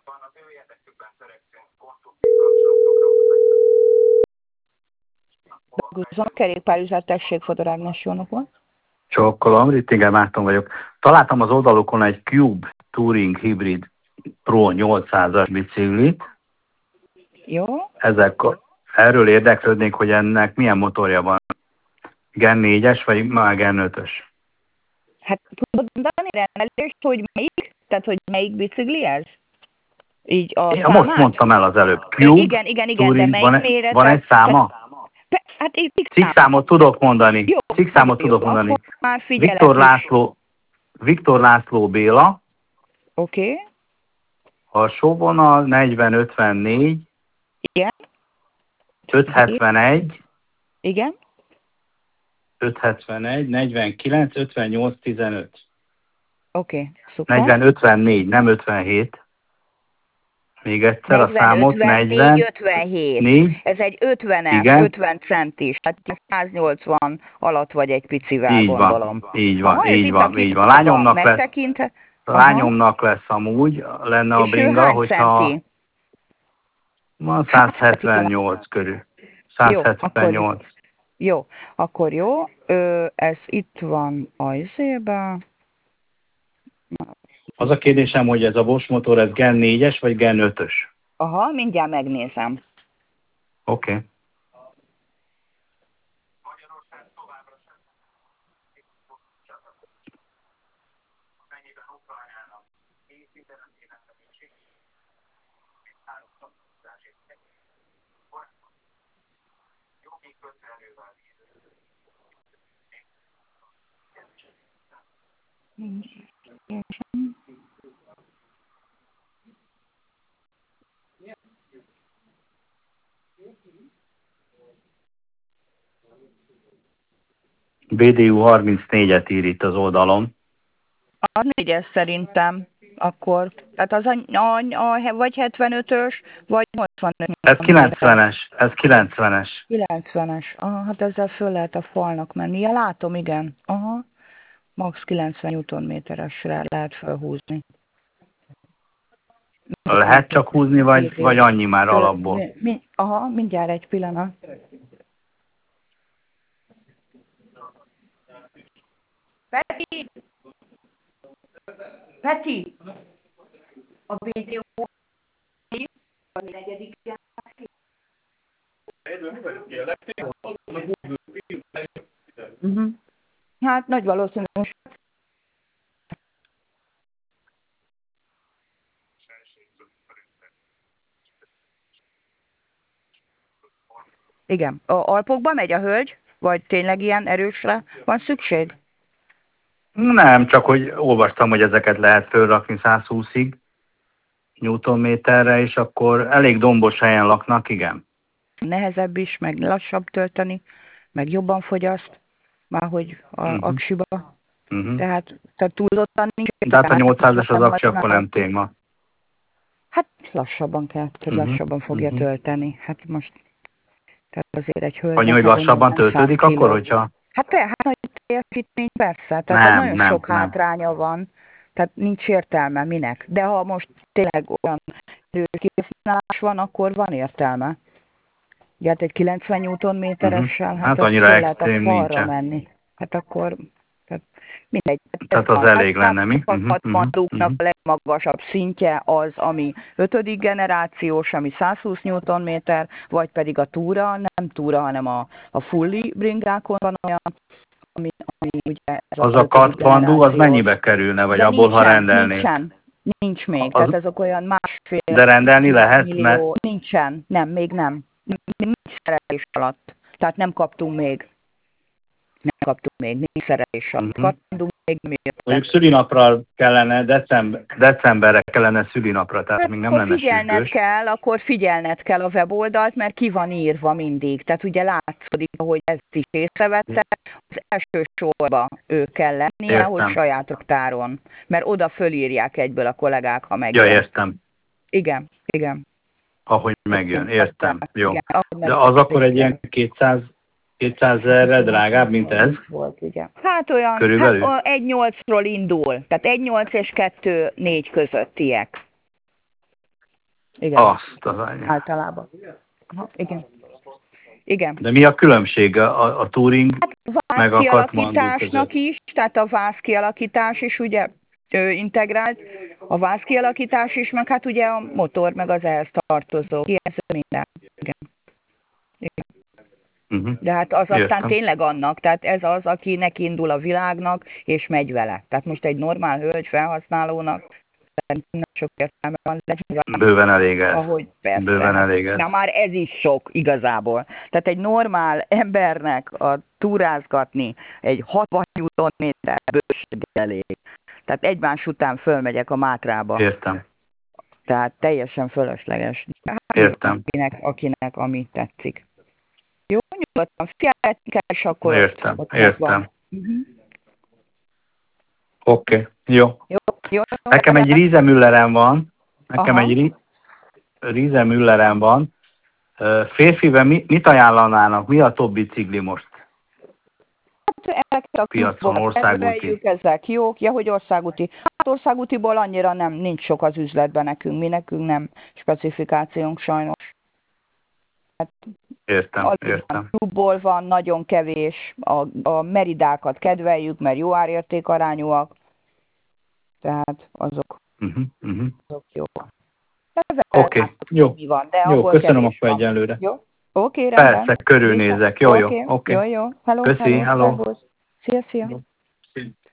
Dolgozom, kerékpárüzlet, tessék, Fodor Ágnes, jó napot. Csókolom, Rittinger Márton vagyok. Találtam az oldalukon egy Cube Touring Hybrid Pro 800-as biciklit. Jó. Erről érdeklődnék, hogy ennek milyen motorja van. Gen 4-es, vagy már Gen 5-ös? Hát tudod mondani rendelést, hogy melyik? Tehát, hogy melyik bicikli ez? Így a számát? Most mondtam el az előbb. Cube Igen, Touring, de melyik méret? van egy száma? Hát én Cikkszámot tudok mondani. Jó, Cikkszámot tudok mondani. Akkor már figyelek Viktor László Béla. Oké. Alsóvonal 40-54. Igen. 571. Igen. 571, 49, 58, 15. Oké, szuper. 40-54, nem 57. Még egyszer 40, a számot, 54, 57. 4. Ez egy 50-es, Igen. 50 centis, hát 180 alatt vagy egy picivel, Így gondolom. van, így van, Aha, így van, így van. Lányomnak lesz amúgy, lenne a bringa, hogyha centi? 178 körül. 178. Jó, akkor jó. Ez itt van a izében. Az a kérdésem, hogy ez a Bosch motor, ez Gen 4-es vagy Gen 5-ös? Aha, mindjárt megnézem. Oké. BDU 34-et ír itt az oldalon. A 4-es szerintem akkor. Tehát az vagy 75-ös, vagy 85. Ez 90-es, ez 90-es. 90-es. Aha, hát ezzel föl lehet a falnak menni. Ja, látom, igen. Aha. Max 90 Nm-esre lehet felhúzni. Lehet csak húzni, vagy annyi már alapból? Aha, mindjárt egy pillanat. Peti! A BDO a 4. Hát nagy valószínűség. Igen. A Alpokba megy a hölgy? Vagy tényleg ilyen erősre van szükség? Nem, csak hogy olvastam, hogy ezeket lehet fölrakni 120-ig Newtonméterre, és akkor elég dombos helyen laknak, igen. Nehezebb is, meg lassabb tölteni, meg jobban fogyaszt, már hogy aksiba. Tehát túlzottan nincs. De hát a 800-es az aksi akkor nem téma. Hát lassabban kell, lassabban fogja tölteni. Hát most, tehát azért egy hölgynek... Annyi, hogy lassabban töltődik akkor, hogyha... Hát nagy teljesítmény persze, tehát nagyon sok hátránya van, tehát nincs értelme, minek. De ha most tényleg olyan erőkihasználás van, akkor van értelme. Ugye hát egy 90 Nm-essel, hát annyira föl lehet a extrém falra nincsen. menni. Hát akkor... mindegy. Tehát az elég lenne, mi? A legmagasabb szintje az, ami 5. generációs, ami 120 Nm, vagy pedig a túra, nem túra, hanem a fully bringákon van olyan, ami ugye... Az a kartfandú, az mennyibe kerülne, vagy abból, ha rendelnék? Nincs még, tehát ezek olyan másfél... De rendelni lehet? Millió, nincsen, nem, még nem. Nincs szerelés alatt, tehát nem kaptunk még. Nincs szerelés alatt. Kaptunk még mondjuk szülinapra kellene, decemberre kellene szülinapra, tehát még nem lenne sürgős. Akkor figyelned kell a weboldalt, mert ki van írva mindig. Tehát ugye látszódik, hogy ezt is észrevette, az első sorba ő kell lennie, hogy saját raktáron. Mert oda fölírják egyből a kollégák, ha megjön. Ja, értem. Igen. Ahogy megjön, értem. Jó. De az akkor egy ilyen 200 000-re drágább, mint ez? Volt, igen. Hát olyan, körülbelül? 1.8-ról indul, tehát 1.8 és 2.4 közöttiek. Igen. Azt az anyja. Általában. Igen. Igen. De mi a különbség a touring meg a Katmandu Vászkialakításnak között? is, tehát a vászkialakítás is ugye integrált, a vászkialakítás is, meg hát ugye a motor, meg az ehhez tartozó, ez minden. Igen. Igen. De hát az aztán tényleg annak, tehát ez az, aki nekiindul a világnak, és megy vele. Tehát most egy normál hölgy felhasználónak nem sok értelme van, de bőven elég ez. ahogy persze. Bőven elég ez. Na már ez is sok igazából. Tehát egy normál embernek a túrázgatni egy 60 Nm bőség elég. Tehát egymás után fölmegyek a Mátrába. Értem. Tehát teljesen fölösleges. Értem. Akinek ami tetszik. Jó, nyugodtan figyeljetek, és akkor értem. ott Értem. Oké, jó. Jó. Nekem egy Riesemüllerem van. Egy Riesemüllerem van. Férfiben mit ajánlanának? Mi a top bicikli most? A piacon, országúti. Ezek jók, ja, hogy országúti. Hát országútiból annyira nincs sok az üzletben nekünk. Mi nekünk nem specifikációnk sajnos. Hát, értem. Klubból van, nagyon kevés. A Meridákat kedveljük, mert jó árértékarányúak. Tehát azok jók. Oké, jó. Van, de jó, köszönöm akkor egyenlőre. Jó? Oké, rendben. Persze, körülnézek. Jó. Jó. Hello, Köszi, hello. Szia.